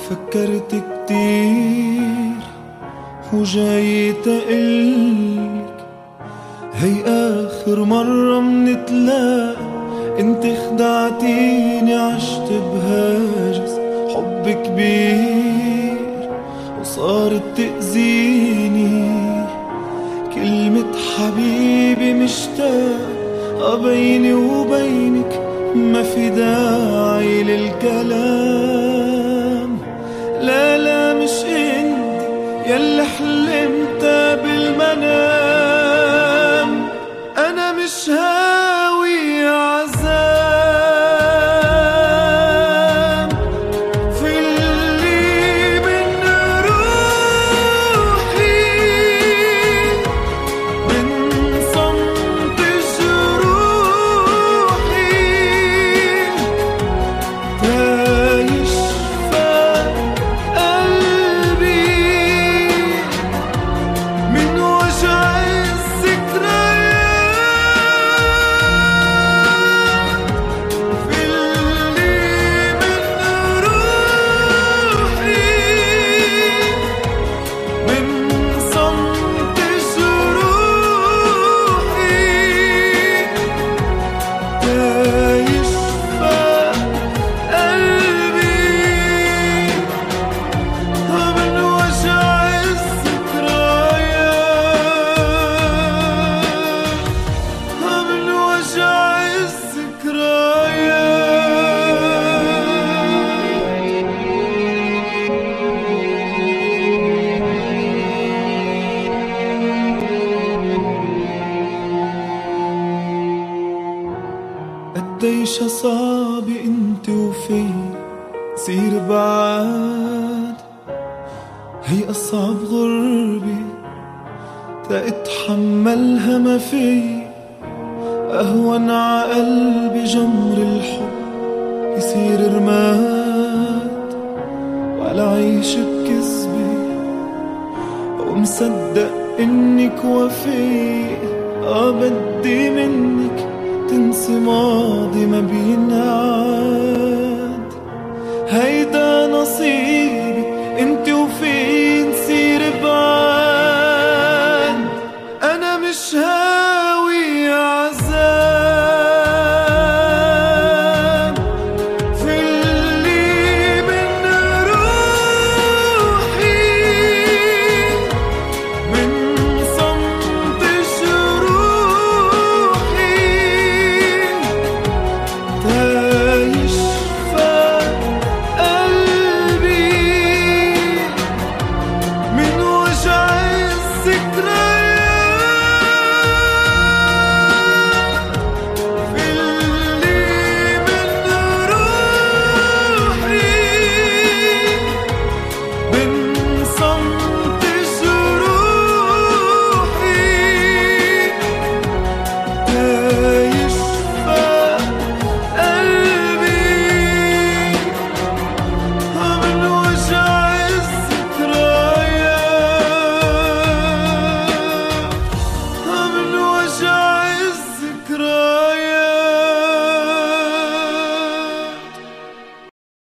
فكرت كتير وجاي تقلك هي آخر مرة منتلاقى. انت خدعتيني عشت بهاجس حب كبير وصارت تأذيني. كلمة حبيبي مشتاق بيني وبينك ما في داعي للكلام. لا لا مش انت يلي حلمت بالمنام. انا مش هاوي عذاب في اللي من روحي من صمت جروحي تايشفى قلبي من وجع الذكريات. في اللي من روحي من صمت جروحي تايشفى قلبي من وجع الذكريات. من وجع الذكريات. قديش صعب انت وفي صير بعاد. هي أصعب غربة تأتحملها ما في. أهون ع قلبي جمر الحب يصير رماد ولا عيش بكذبة ومصدق إنك وفي. بدي منك تنسي ماضي ما بينعاد. هيدا نصيبي انت